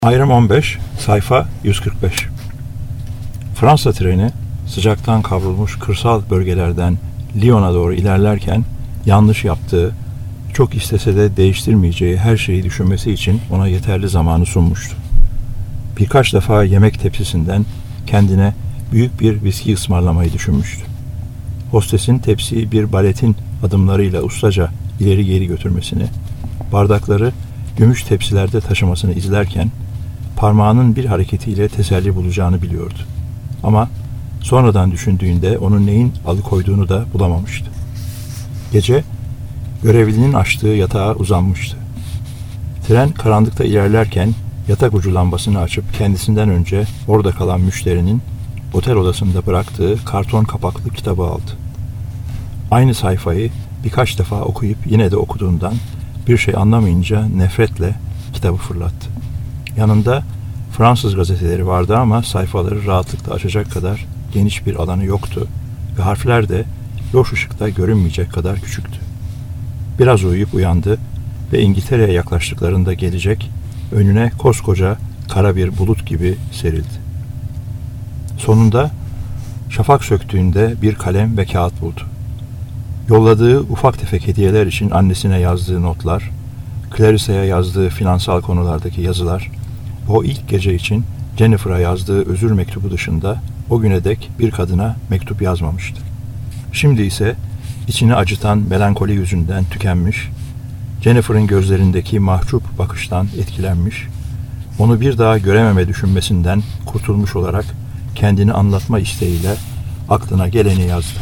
Ayrım 15, sayfa 145. Fransa treni sıcaktan kavrulmuş kırsal bölgelerden Lyon'a doğru ilerlerken yanlış yaptığı, çok istese de değiştirmeyeceği her şeyi düşünmesi için ona yeterli zamanı sunmuştu. Birkaç defa yemek tepsisinden kendine büyük bir viski ısmarlamayı düşünmüştü. Hostesin tepsiyi bir baletin adımlarıyla ustaca ileri geri götürmesini, bardakları gümüş tepsilerde taşımasını izlerken parmağının bir hareketiyle teselli bulacağını biliyordu. Ama sonradan düşündüğünde onun neyin alıkoyduğunu da bulamamıştı. Gece görevlinin açtığı yatağa uzanmıştı. Tren karanlıkta ilerlerken yatak ucu lambasını açıp kendisinden önce orada kalan müşterinin otel odasında bıraktığı karton kapaklı kitabı aldı. Aynı sayfayı birkaç defa okuyup yine de okuduğundan bir şey anlamayınca nefretle kitabı fırlattı. Yanında Fransız gazeteleri vardı ama sayfaları rahatlıkla açacak kadar geniş bir alanı yoktu ve harfler de loş ışıkta görünmeyecek kadar küçüktü. Biraz uyuyup uyandı ve İngiltere'ye yaklaştıklarında gelecek, önüne koskoca kara bir bulut gibi serildi. Sonunda şafak söktüğünde bir kalem ve kağıt buldu. Yolladığı ufak tefek hediyeler için annesine yazdığı notlar, Clarice'ye yazdığı finansal konulardaki yazılar, o ilk gece için Jennifer'a yazdığı özür mektubu dışında o güne dek bir kadına mektup yazmamıştı. Şimdi ise içini acıtan melankoli yüzünden tükenmiş, Jennifer'ın gözlerindeki mahcup bakıştan etkilenmiş, onu bir daha görememe düşünmesinden kurtulmuş olarak kendini anlatma isteğiyle aklına geleni yazdı.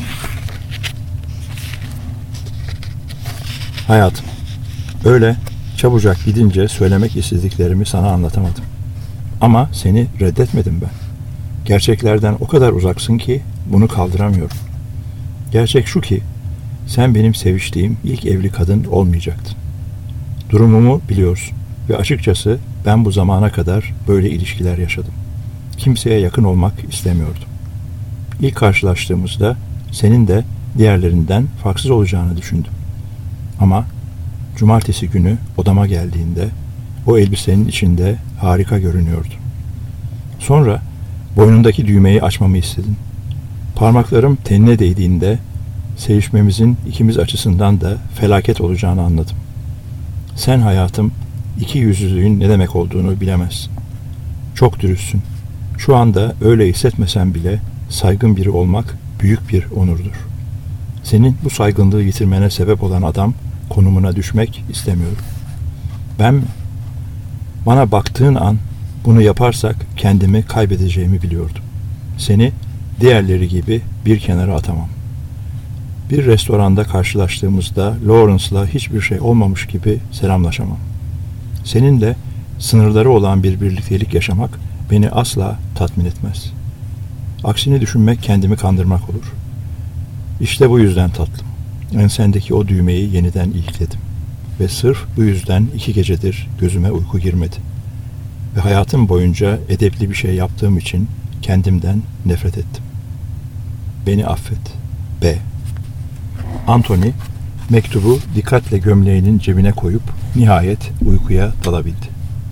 Hayatım, öyle çabucak gidince söylemek istediklerimi sana anlatamadım. Ama seni reddetmedim ben. Gerçeklerden o kadar uzaksın ki bunu kaldıramıyorum. Gerçek şu ki sen benim seviştiğim ilk evli kadın olmayacaktın. Durumumu biliyorsun ve açıkçası ben bu zamana kadar böyle ilişkiler yaşadım. Kimseye yakın olmak istemiyordum. İlk karşılaştığımızda senin de diğerlerinden farksız olacağını düşündüm. Ama cumartesi günü odama geldiğinde o elbisenin içinde harika görünüyordu. Sonra boynundaki düğmeyi açmamı istedin. Parmaklarım tenine değdiğinde sevişmemizin ikimiz açısından da felaket olacağını anladım. Sen hayatım, iki yüzlülüğün ne demek olduğunu bilemezsin. Çok dürüstsün. Şu anda öyle hissetmesen bile saygın biri olmak büyük bir onurdur. Senin bu saygınlığı yitirmene sebep olan adam konumuna düşmek istemiyorum. Ben mi? Bana baktığın an bunu yaparsak kendimi kaybedeceğimi biliyordum. Seni diğerleri gibi bir kenara atamam. Bir restoranda karşılaştığımızda Lawrence'la hiçbir şey olmamış gibi selamlaşamam. Seninle sınırları olan bir birliktelik yaşamak beni asla tatmin etmez. Aksini düşünmek kendimi kandırmak olur. İşte bu yüzden tatlım. Ensendeki o düğmeyi yeniden ilikledim. Ve sırf bu yüzden 2 gecedir gözüme uyku girmedi. Ve hayatım boyunca edepli bir şey yaptığım için kendimden nefret ettim. Beni affet. B. Anthony mektubu dikkatle gömleğinin cebine koyup nihayet uykuya dalabildi.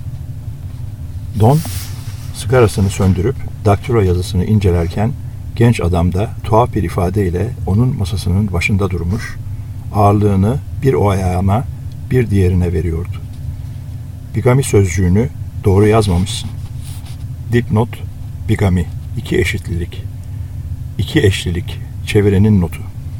Don sigarasını söndürüp daktilo yazısını incelerken genç adam da tuhaf bir ifadeyle onun masasının başında durmuş, ağırlığını bir o ayağına bir diğerine veriyordu. Bigami sözcüğünü doğru yazmamışsın. Dipnot, bigami, 2 eşitlilik, 2 eşlilik, çevirenin notu.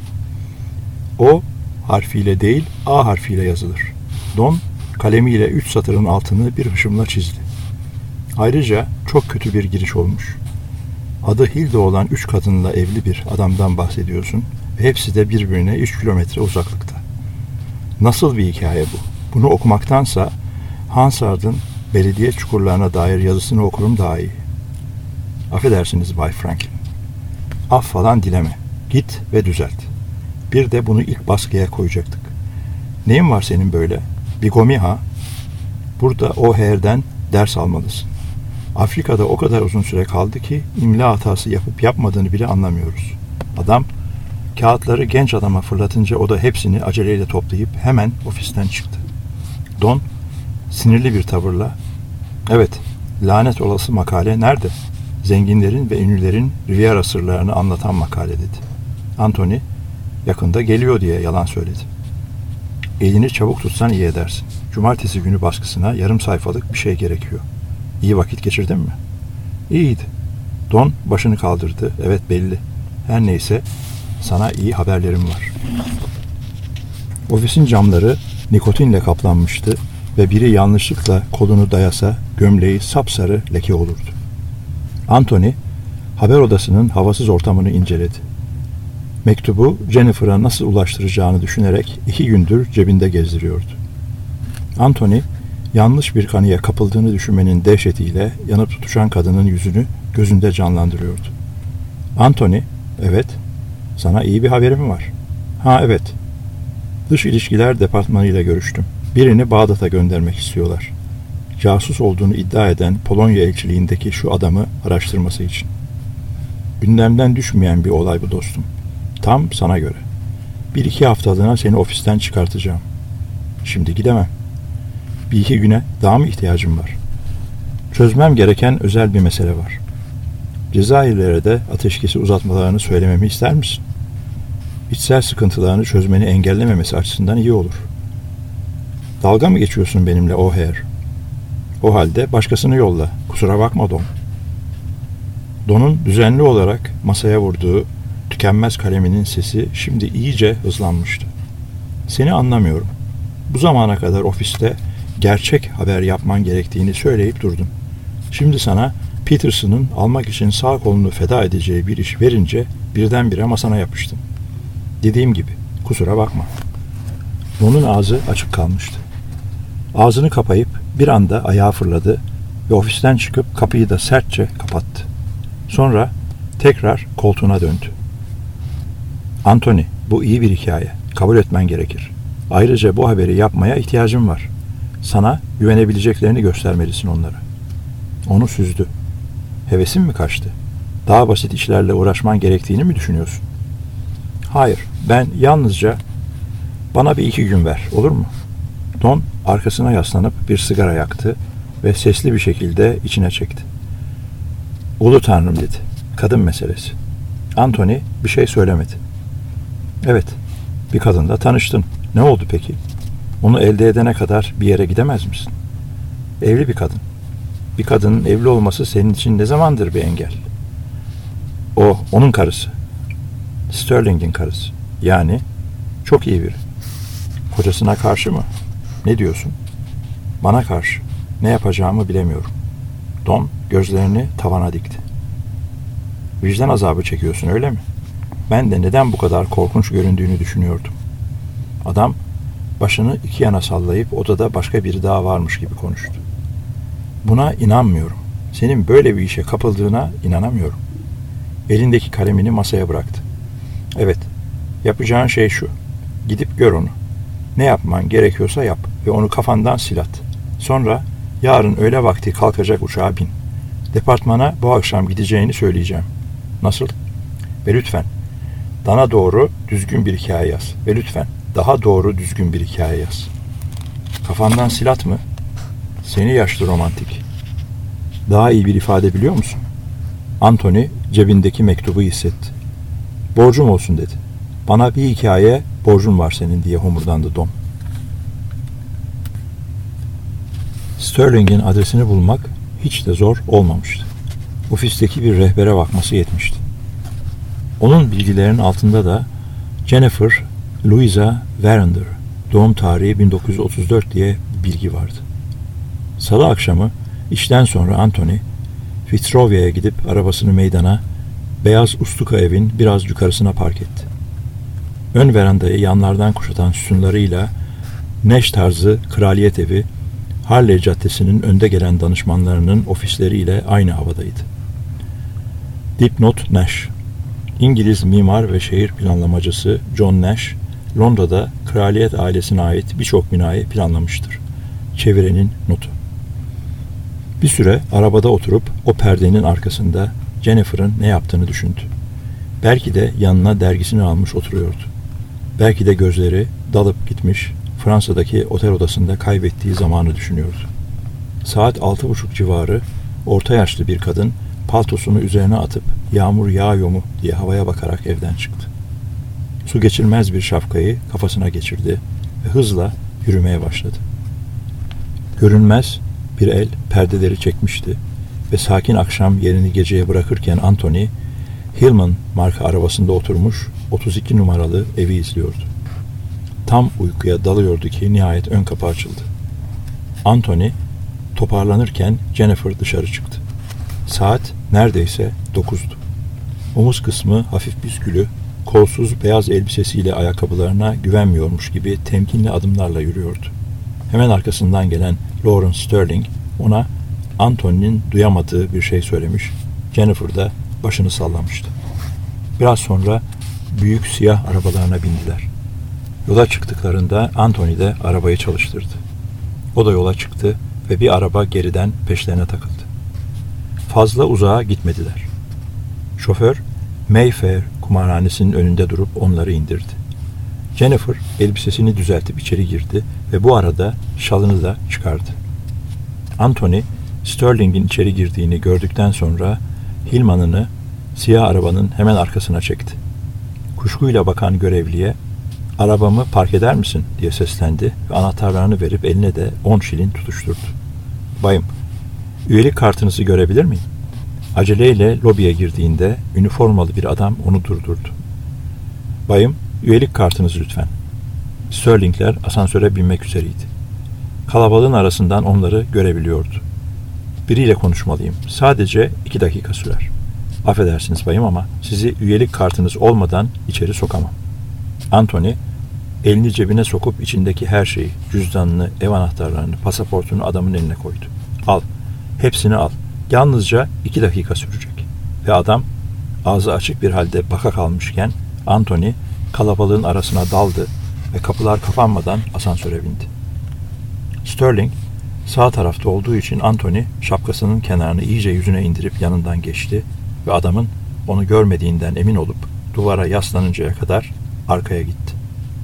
O harfiyle değil, A harfiyle yazılır. Don kalemiyle 3 satırın altını bir hışımla çizdi. Ayrıca çok kötü bir giriş olmuş. Adı Hilda olan 3 kadınla evli bir adamdan bahsediyorsun ve hepsi de birbirine 3 kilometre uzaklıkta. Nasıl bir hikaye bu? Bunu okumaktansa Hansard'ın belediye çukurlarına dair yazısını okurum daha iyi. Affedersiniz Bay Franklin. Af falan dileme. Git ve düzelt. Bir de bunu ilk baskıya koyacaktık. Neyin var senin böyle? Bigomi ha? Burada o herden ders almalısın. Afrika'da o kadar uzun süre kaldı ki imla hatası yapıp yapmadığını bile anlamıyoruz. Adam kağıtları genç adama fırlatınca o da hepsini aceleyle toplayıp hemen ofisten çıktı. Don sinirli bir tavırla Evet, lanet olası makale nerede? Zenginlerin ve ünlülerin Riviera sırlarını anlatan makale dedi. Anthony, yakında geliyor diye yalan söyledi. Elini çabuk tutsan iyi edersin. Cumartesi günü baskısına yarım sayfalık bir şey gerekiyor. İyi vakit geçirdin mi? İyiydi. Don başını kaldırdı. Evet, belli. Her neyse, sana iyi haberlerim var. Ofisin camları nikotinle kaplanmıştı ve biri yanlışlıkla kolunu dayasa gömleği sapsarı leke olurdu. Anthony, haber odasının havasız ortamını inceledi. Mektubu Jennifer'a nasıl ulaştıracağını düşünerek 2 gündür cebinde gezdiriyordu. Anthony, yanlış bir kanıya kapıldığını düşünmenin dehşetiyle yanıp tutuşan kadının yüzünü gözünde canlandırıyordu. Anthony, evet, sana iyi bir haberim var. Ha evet, Dış İlişkiler Departmanı'yla görüştüm. Birini Bağdat'a göndermek istiyorlar. Casus olduğunu iddia eden Polonya elçiliğindeki şu adamı araştırması için. Gündemden düşmeyen bir olay bu dostum. Tam sana göre. 1-2 haftalığına seni ofisten çıkartacağım. Şimdi gidemem. 1-2 güne daha mı ihtiyacım var? Çözmem gereken özel bir mesele var. Cezayirlere de ateşkesi uzatmalarını söylememi ister misin? İçsel sıkıntılarını çözmeni engellememesi açısından iyi olur. Dalga mı geçiyorsun benimle O'Hare? O halde başkasını yolla. Kusura bakma Don. Don'un düzenli olarak masaya vurduğu tükenmez kaleminin sesi şimdi iyice hızlanmıştı. Seni anlamıyorum. Bu zamana kadar ofiste gerçek haber yapman gerektiğini söyleyip durdum. Şimdi sana Peterson'ın almak için sağ kolunu feda edeceği bir iş verince birdenbire masana yapıştım. Dediğim gibi, kusura bakma. Don'un ağzı açık kalmıştı. Ağzını kapayıp bir anda ayağa fırladı ve ofisten çıkıp kapıyı da sertçe kapattı. Sonra tekrar koltuğuna döndü. Anthony, bu iyi bir hikaye. Kabul etmen gerekir. Ayrıca bu haberi yapmaya ihtiyacım var. Sana güvenebileceklerini göstermelisin onlara. Onu süzdü. Hevesin mi kaçtı? Daha basit işlerle uğraşman gerektiğini mi düşünüyorsun? Hayır, ben yalnızca bana bir 2 gün ver, olur mu? Don arkasına yaslanıp bir sigara yaktı ve sesli bir şekilde içine çekti. Ulu Tanrım dedi. Kadın meselesi. Anthony bir şey söylemedi. Evet, bir kadınla tanıştın. Ne oldu peki? Onu elde edene kadar bir yere gidemez misin? Evli bir kadın. Bir kadının evli olması senin için ne zamandır bir engel? O, onun karısı. Sterling'in karısı. Yani çok iyi biri. Kocasına karşı mı? Ne diyorsun? Bana karşı. Ne yapacağımı bilemiyorum. Don gözlerini tavana dikti. Vicdan azabı çekiyorsun öyle mi? Ben de neden bu kadar korkunç göründüğünü düşünüyordum. Adam başını 2 yana sallayıp odada başka biri daha varmış gibi konuştu. Buna inanmıyorum. Senin böyle bir işe kapıldığına inanamıyorum. Elindeki kalemini masaya bıraktı. Evet, yapacağın şey şu. Gidip gör onu. Ne yapman gerekiyorsa yap ve onu kafandan sil at. Sonra yarın öğle vakti kalkacak uçağa bin. Departmana bu akşam gideceğini söyleyeceğim. Nasıl? Ve lütfen bana doğru düzgün bir hikaye yaz. Ve lütfen daha doğru düzgün bir hikaye yaz. Kafandan sil at mı? Seni yaşlı romantik. Daha iyi bir ifade biliyor musun? Anthony cebindeki mektubu hissetti. Borcum olsun dedi. Bana bir hikaye borcun var senin diye homurdandı Don. Sterling'in adresini bulmak hiç de zor olmamıştı. Ofisteki bir rehbere bakması yetmişti. Onun bilgilerinin altında da Jennifer Louisa Verinder, doğum tarihi 1934 diye bilgi vardı. Salı akşamı işten sonra Anthony, Fitzrovia'ya gidip arabasını meydana, beyaz usluka evin biraz yukarısına park etti. Ön verandayı yanlardan kuşatan sütunlarıyla Nash tarzı kraliyet evi, Harley Caddesi'nin önde gelen danışmanlarının ofisleriyle aynı havadaydı. Dipnot Nash, İngiliz mimar ve şehir planlamacısı John Nash, Londra'da kraliyet ailesine ait birçok binayı planlamıştır. Çevirenin notu. Bir süre arabada oturup o perdenin arkasında Jennifer'ın ne yaptığını düşündü. Belki de yanına dergisini almış oturuyordu. Belki de gözleri dalıp gitmiş, Fransa'daki otel odasında kaybettiği zamanı düşünüyordu. Saat 6:30 civarı orta yaşlı bir kadın paltosunu üzerine atıp yağmur yağıyor mu diye havaya bakarak evden çıktı. Su geçirmez bir şapkayı kafasına geçirdi ve hızla yürümeye başladı. Görünmez bir el perdeleri çekmişti ve sakin akşam yerini geceye bırakırken Anthony, Hillman marka arabasında oturmuş 32 numaralı evi izliyordu. Tam uykuya dalıyordu ki nihayet ön kapı açıldı. Anthony toparlanırken Jennifer dışarı çıktı. Saat neredeyse 9'du. Omuz kısmı hafif püskülü, kolsuz beyaz elbisesiyle ayakkabılarına güvenmiyormuş gibi temkinli adımlarla yürüyordu. Hemen arkasından gelen Lawrence Sterling ona Anthony'nin duyamadığı bir şey söylemiş, Jennifer da başını sallamıştı. Biraz sonra büyük siyah arabalarına bindiler. Yola çıktıklarında Anthony de arabayı çalıştırdı. O da yola çıktı ve bir araba geriden peşlerine takıldı. Fazla uzağa gitmediler. Şoför Mayfair kumarhanesinin önünde durup onları indirdi. Jennifer elbisesini düzeltip içeri girdi ve bu arada şalını da çıkardı. Anthony, Sterling'in içeri girdiğini gördükten sonra Hillman'ını siyah arabanın hemen arkasına çekti. Kuşkuyla bakan görevliye "Arabamı park eder misin?" diye seslendi ve anahtarlarını verip eline de 10 şilin tutuşturdu. "Bayım, üyelik kartınızı görebilir miyim?" Aceleyle lobiye girdiğinde üniformalı bir adam onu durdurdu. "Bayım, üyelik kartınızı lütfen." Sterlingler asansöre binmek üzereydi. Kalabalığın arasından onları görebiliyordu. "Biriyle konuşmalıyım. Sadece 2 dakika sürer." "Affedersiniz bayım ama sizi üyelik kartınız olmadan içeri sokamam." Anthony elini cebine sokup içindeki her şeyi, cüzdanını, ev anahtarlarını, pasaportunu adamın eline koydu. "Al, hepsini al. Yalnızca 2 dakika sürecek." Ve adam ağzı açık bir halde baka kalmışken Anthony kalabalığın arasına daldı ve kapılar kapanmadan asansöre bindi. Sterling sağ tarafta olduğu için Anthony şapkasının kenarını iyice yüzüne indirip yanından geçti ve adamın onu görmediğinden emin olup duvara yaslanıncaya kadar arkaya gitti.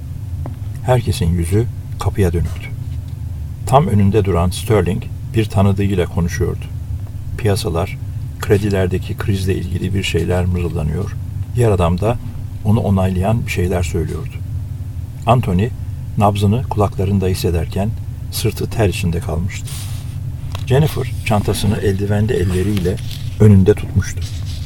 Herkesin yüzü kapıya dönüktü. Tam önünde duran Sterling bir tanıdığıyla konuşuyordu. Piyasalar, kredilerdeki krizle ilgili bir şeyler mırıldanıyor, diğer adam da onu onaylayan bir şeyler söylüyordu. Anthony nabzını kulaklarında hissederken sırtı ter içinde kalmıştı. Jennifer çantasını eldivenli elleriyle önünde tutmuştu.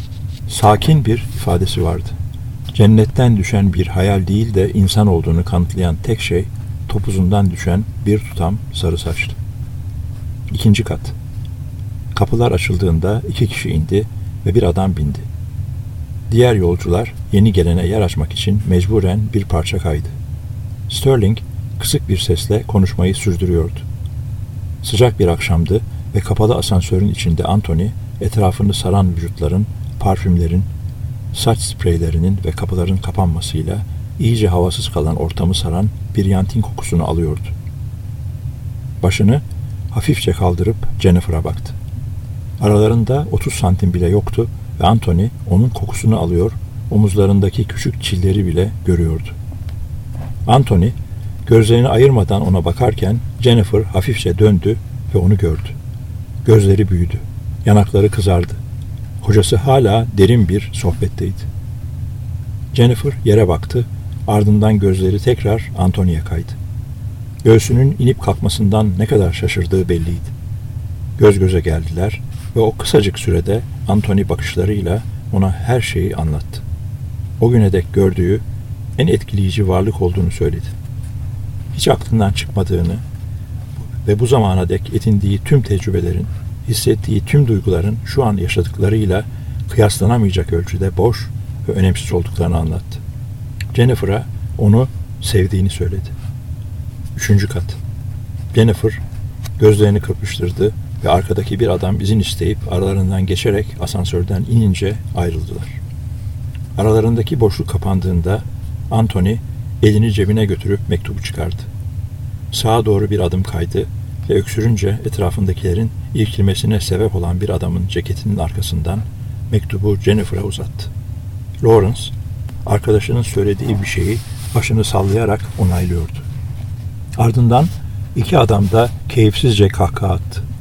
Sakin bir ifadesi vardı. Cennetten düşen bir hayal değil de insan olduğunu kanıtlayan tek şey topuzundan düşen bir tutam sarı saçtı. 2. kat. Kapılar açıldığında 2 kişi indi ve bir adam bindi. Diğer yolcular yeni gelene yer açmak için mecburen bir parça kaydı. Sterling kısık bir sesle konuşmayı sürdürüyordu. Sıcak bir akşamdı ve kapalı asansörün içinde Anthony etrafını saran vücutların, parfümlerin, saç spreylerinin ve kapıların kapanmasıyla iyice havasız kalan ortamı saran bir yantin kokusunu alıyordu. Başını hafifçe kaldırıp Jennifer'a baktı. Aralarında 30 santim bile yoktu ve Anthony onun kokusunu alıyor, omuzlarındaki küçük çilleri bile görüyordu. Anthony gözlerini ayırmadan ona bakarken Jennifer hafifçe döndü ve onu gördü. Gözleri büyüdü, yanakları kızardı. Kocası hala derin bir sohbetteydi. Jennifer yere baktı, ardından gözleri tekrar Anthony'ye kaydı. Göğsünün inip kalkmasından ne kadar şaşırdığı belliydi. Göz göze geldiler ve o kısacık sürede Anthony bakışlarıyla ona her şeyi anlattı. O güne dek gördüğü en etkileyici varlık olduğunu söyledi. Hiç aklından çıkmadığını ve bu zamana dek edindiği tüm tecrübelerin, hissettiği tüm duyguların şu an yaşadıklarıyla kıyaslanamayacak ölçüde boş ve önemsiz olduklarını anlattı. Jennifer'a onu sevdiğini söyledi. 3. kat. Jennifer gözlerini kırpıştırdı ve arkadaki bir adam izin isteyip aralarından geçerek asansörden inince ayrıldılar. Aralarındaki boşluk kapandığında Anthony elini cebine götürüp mektubu çıkardı. Sağa doğru bir adım kaydı ve öksürünce etrafındakilerin irkilmesine sebep olan bir adamın ceketinin arkasından mektubu Jennifer'a uzattı. Lawrence, arkadaşının söylediği bir şeyi başını sallayarak onaylıyordu. Ardından 2 adam da keyifsizce kahkaha attı.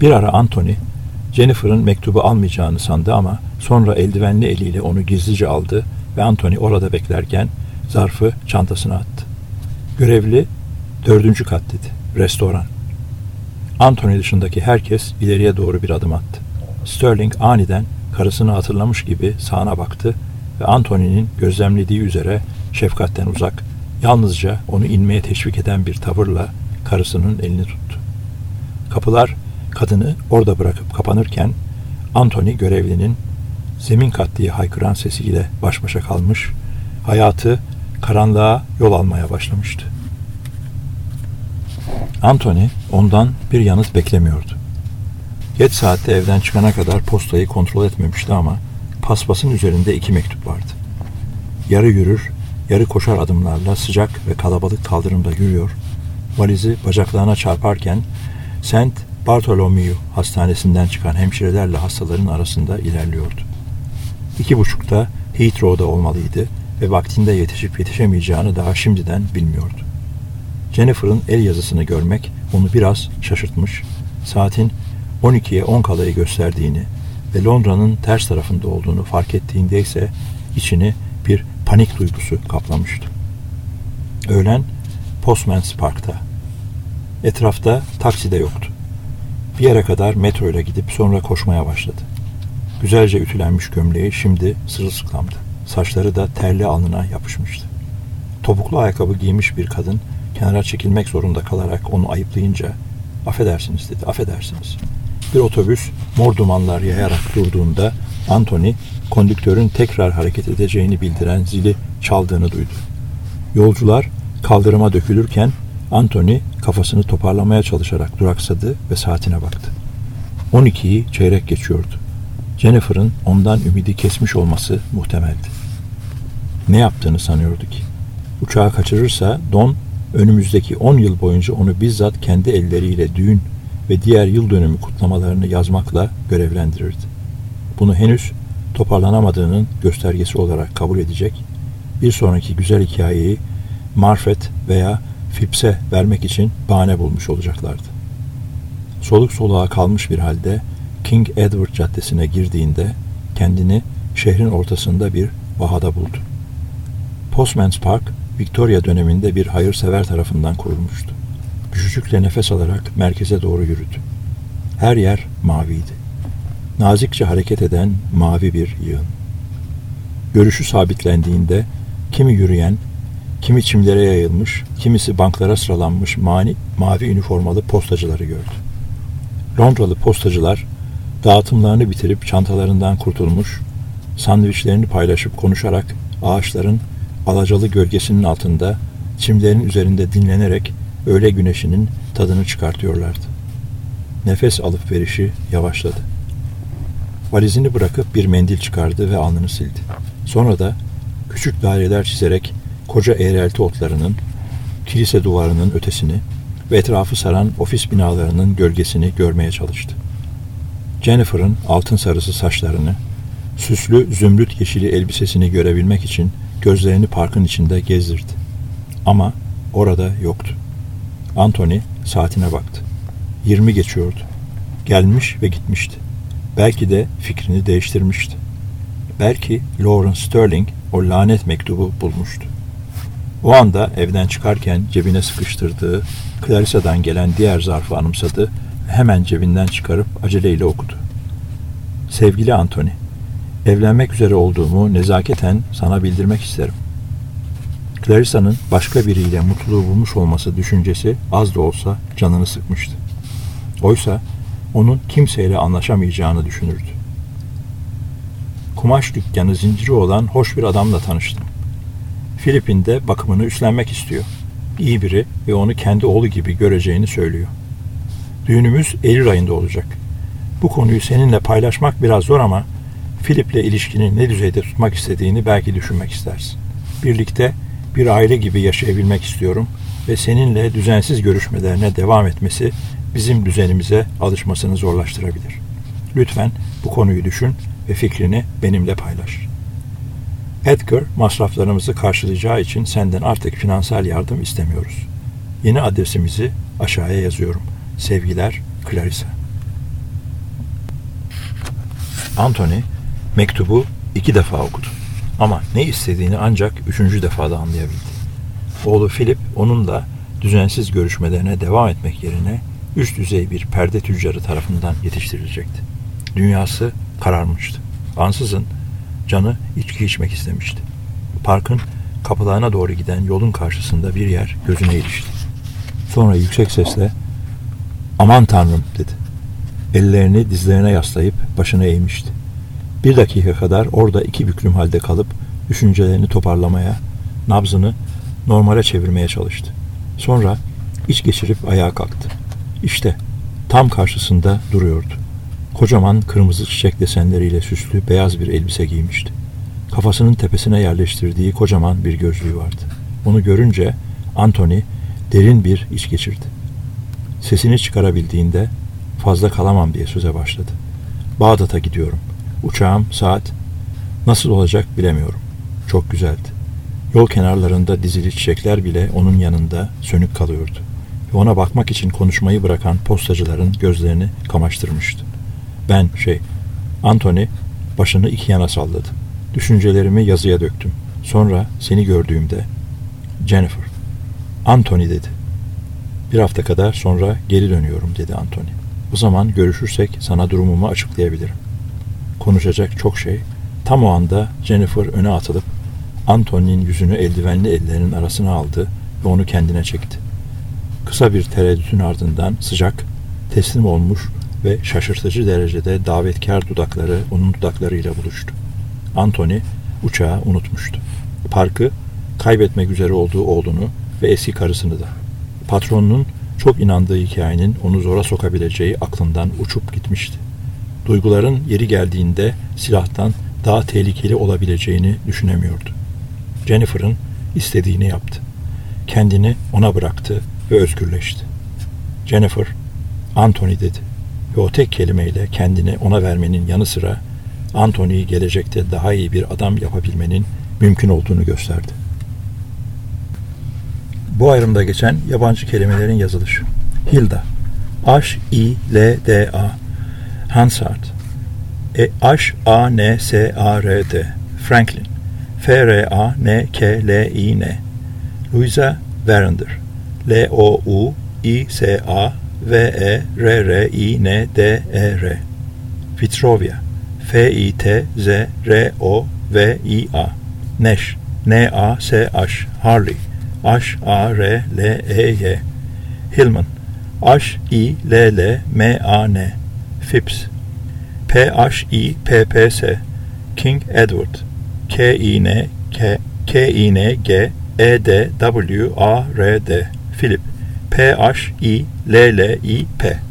Bir ara Anthony, Jennifer'ın mektubu almayacağını sandı ama sonra eldivenli eliyle onu gizlice aldı ve Anthony orada beklerken zarfı çantasına attı. Görevli 4. kat dedi. Restoran. Anthony dışındaki herkes ileriye doğru bir adım attı. Sterling aniden karısını hatırlamış gibi sağına baktı ve Anthony'nin gözlemlediği üzere şefkatten uzak, yalnızca onu inmeye teşvik eden bir tavırla karısının elini tuttu. Kapılar kadını orada bırakıp kapanırken Anthony görevlinin zemin kat diye haykıran sesiyle baş başa kalmış, hayatı karanlığa yol almaya başlamıştı. Anthony ondan bir yanıt beklemiyordu. Geç saatte evden çıkana kadar postayı kontrol etmemişti ama paspasın üzerinde 2 mektup vardı. Yarı yürür, yarı koşar adımlarla sıcak ve kalabalık kaldırımda yürüyor, valizi bacaklarına çarparken St. Bartholomew hastanesinden çıkan hemşirelerle hastaların arasında ilerliyordu. 2.30'da Heathrow'da olmalıydı ve vaktinde yetişip yetişemeyeceğini daha şimdiden bilmiyordu. Jennifer'ın el yazısını görmek onu biraz şaşırtmış, saatin 12'ye 10 kalayı gösterdiğini ve Londra'nın ters tarafında olduğunu fark ettiğinde ise içini bir panik duygusu kaplamıştı. Öğlen Postman's Park'ta. Etrafta taksi de yoktu. Bir yere kadar metro ile gidip sonra koşmaya başladı. Güzelce ütülenmiş gömleği şimdi sırılsıklamdı. Saçları da terli alnına yapışmıştı. Topuklu ayakkabı giymiş bir kadın kenara çekilmek zorunda kalarak onu ayıplayınca "Affedersiniz" dedi, "affedersiniz." Bir otobüs mor dumanlar yayarak durduğunda Anthony kondüktörün tekrar hareket edeceğini bildiren zili çaldığını duydu. Yolcular kaldırıma dökülürken Anthony kafasını toparlamaya çalışarak duraksadı ve saatine baktı. 12'yi çeyrek geçiyordu. Jennifer'ın ondan ümidi kesmiş olması muhtemeldi. Ne yaptığını sanıyordu ki? Uçağı kaçırırsa Don önümüzdeki 10 yıl boyunca onu bizzat kendi elleriyle düğün ve diğer yıl dönümü kutlamalarını yazmakla görevlendirirdi. Bunu henüz toparlanamadığının göstergesi olarak kabul edecek, bir sonraki güzel hikayeyi Marfet veya Phipps'e vermek için bahane bulmuş olacaklardı. Soluk soluğa kalmış bir halde King Edward Caddesi'ne girdiğinde kendini şehrin ortasında bir vahada buldu. Postman's Park, Victoria döneminde bir hayırsever tarafından kurulmuştu. Küçücükle nefes alarak merkeze doğru yürüdü. Her yer maviydi. Nazikçe hareket eden mavi bir yığın. Görüşü sabitlendiğinde kimi yürüyen, kimi çimlere yayılmış, kimisi banklara sıralanmış mavi üniformalı postacıları gördü. Londralı postacılar dağıtımlarını bitirip çantalarından kurtulmuş, sandviçlerini paylaşıp konuşarak ağaçların alacalı gölgesinin altında çimlerin üzerinde dinlenerek öğle güneşinin tadını çıkartıyorlardı. Nefes alıp verişi yavaşladı. Valizini bırakıp bir mendil çıkardı ve alnını sildi. Sonra da küçük daireler çizerek koca eğrelti otlarının, kilise duvarının ötesini ve etrafı saran ofis binalarının gölgesini görmeye çalıştı. Jennifer'ın altın sarısı saçlarını, süslü zümrüt yeşili elbisesini görebilmek için gözlerini parkın içinde gezdirdi. Ama orada yoktu. Anthony saatine baktı. 20 geçiyordu. Gelmiş ve gitmişti. Belki de fikrini değiştirmişti. Belki Lawrence Sterling o lanet mektubu bulmuştu. O anda evden çıkarken cebine sıkıştırdığı Clarissa'dan gelen diğer zarfı anımsadı ve hemen cebinden çıkarıp aceleyle okudu. Sevgili Anthony, evlenmek üzere olduğumu nezaketen sana bildirmek isterim. Clarissa'nın başka biriyle mutluluğu bulmuş olması düşüncesi az da olsa canını sıkmıştı. Oysa onun kimseyle anlaşamayacağını düşünürdü. Kumaş dükkanı zinciri olan hoş bir adamla tanıştım. Filipin'de bakımını üstlenmek istiyor. İyi biri ve onu kendi oğlu gibi göreceğini söylüyor. Düğünümüz Eylül ayında olacak. Bu konuyu seninle paylaşmak biraz zor ama Philip'le ilişkini ne düzeyde tutmak istediğini belki düşünmek istersin. Birlikte bir aile gibi yaşayabilmek istiyorum ve seninle düzensiz görüşmelerine devam etmesi bizim düzenimize alışmasını zorlaştırabilir. Lütfen bu konuyu düşün ve fikrini benimle paylaş. Edgar masraflarımızı karşılayacağı için senden artık finansal yardım istemiyoruz. Yeni adresimizi aşağıya yazıyorum. Sevgiler, Clarissa. Anthony mektubu 2 defa okudu. Ama ne istediğini ancak 3. defada anlayabildi. Oğlu Philip onunla düzensiz görüşmelerine devam etmek yerine üst düzey bir perde tüccarı tarafından yetiştirilecekti. Dünyası kararmıştı. Ansızın canı içki içmek istemişti. Parkın kapılarına doğru giden yolun karşısında bir yer gözüne ilişti. Sonra yüksek sesle "Aman Tanrım" dedi. Ellerini dizlerine yaslayıp başını eğmişti. 1 dakika kadar orada 2 büklüm halde kalıp düşüncelerini toparlamaya, nabzını normale çevirmeye çalıştı. Sonra iç geçirip ayağa kalktı. İşte tam karşısında duruyordu. Kocaman kırmızı çiçek desenleriyle süslü beyaz bir elbise giymişti. Kafasının tepesine yerleştirdiği kocaman bir gözlüğü vardı. Onu görünce Anthony derin bir iç geçirdi. Sesini çıkarabildiğinde "Fazla kalamam" diye söze başladı. "Bağdat'a gidiyorum. Uçağım saat. Nasıl olacak bilemiyorum. Çok güzeldi. Yol kenarlarında dizili çiçekler bile onun yanında sönük kalıyordu. Ve ona bakmak için konuşmayı bırakan postacıların gözlerini kamaştırmıştı. Anthony başını 2 yana salladı. Düşüncelerimi yazıya döktüm. Sonra seni gördüğümde Jennifer. Anthony dedi. 1 hafta kadar sonra geri dönüyorum dedi Anthony. O zaman görüşürsek sana durumumu açıklayabilirim. Konuşacak çok şey. Tam o anda Jennifer öne atılıp Anthony'nin yüzünü eldivenli ellerinin arasına aldı ve onu kendine çekti. Kısa bir tereddütün ardından sıcak, teslim olmuş ve şaşırtıcı derecede davetkar dudakları onun dudaklarıyla buluştu. Anthony uçağı unutmuştu. Parkı, kaybetmek üzere olduğu oğlunu ve eski karısını da. Patronunun çok inandığı hikayenin onu zora sokabileceği aklından uçup gitmişti. Duyguların yeri geldiğinde silahtan daha tehlikeli olabileceğini düşünemiyordu. Jennifer'ın istediğini yaptı. Kendini ona bıraktı ve özgürleşti. Jennifer, Anthony dedi ve o tek kelimeyle kendini ona vermenin yanı sıra Anthony'yi gelecekte daha iyi bir adam yapabilmenin mümkün olduğunu gösterdi. Bu ayrımda geçen yabancı kelimelerin yazılışı. Hilda, H-I-L-D-A, Hansard, H-A-N-S-A-R-D, Franklin, F-R-A-N-K-L-I-N, Louisa Verinder, L-O-U-I-S-A-V-E-R-R-I-N-D-E-R, Vitrovia, F-I-T-Z-R-O-V-I-A, Nash, N-A-S-H, Harley, H-A-R-L-E-Y, Hillman, H-I-L-L-M-A-N, Phipps, P-H-I-P-P-S, King Edward, K-I-N-G-E-D-W-A-R-D, Philip, P-H-I-L-L-I-P.